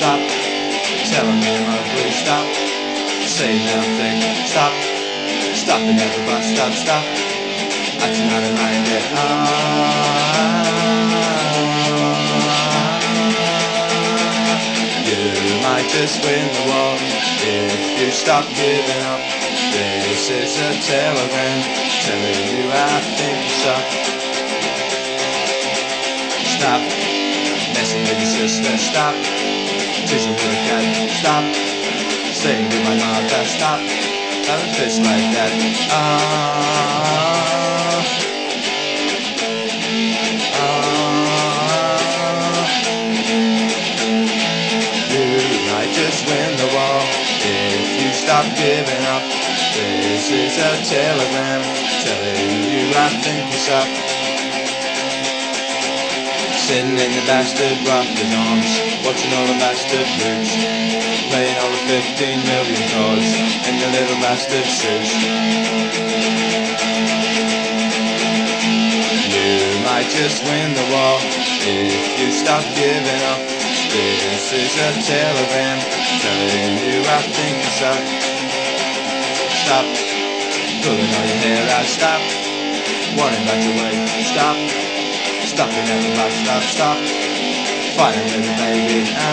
stop. Telling me I'm ugly, stop. Say nothing, stop. Stopping at the bus stop, stop. I cannot mind it. You might just win the war if you stop giving up. This is a telegram telling you I think you suck. Stop messing with your sister, stop teasing with a cat, stop saying to my mother, stop having fists like that. You might just win the war if you stop giving up. This is a telegram telling you I think you suck. Sitting in the bastard rocker's arms, watching all the bastard moves, playing all the 15 million cards in your little bastard suits. You might just win the war if you stop giving up. This is a telegram telling you I think you suck. Stop pulling all your hair out, stop worrying about your weight, stop stopping at the bus stop, stop fighting with a baby.